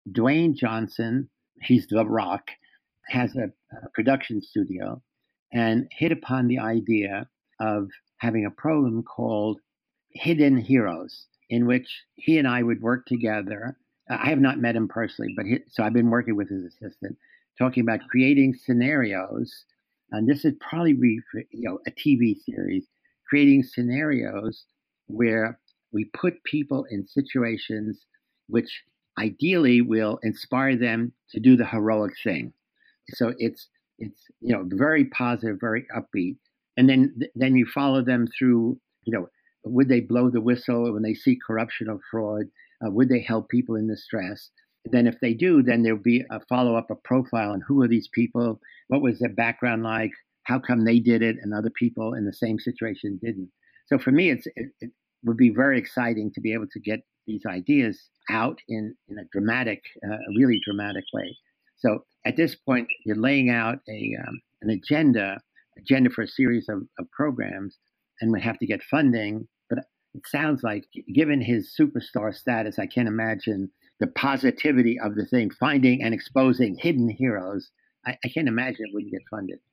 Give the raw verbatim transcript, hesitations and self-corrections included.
Dwayne Johnson, he's The Rock, has a, a production studio and hit upon the idea of having a program called Hidden Heroes, in which he and I would work together. I have not met him personally, but he, so I've been working with his assistant, talking about creating scenarios. And this is probably re, you know a T V series, creating scenarios where we put people in situations which ideally will inspire them to do the heroic thing. So it's it's you know very positive, very upbeat, and then then you follow them through. You know, would they blow the whistle when they see corruption or fraud? Uh, would they help people in distress? Then, if they do, then there'll be a follow up, a profile on who are these people, what was their background like, how come they did it, and other people in the same situation didn't. So for me, it's it, it would be very exciting to be able to get these ideas out in in a dramatic, uh, a really dramatic way. So at this point, you're laying out a um, an agenda agenda for a series of, of programs, and would have to get funding. But it sounds like, given his superstar status, I can't imagine the positivity of the thing, finding and exposing hidden heroes. I, I can't imagine it wouldn't get funded.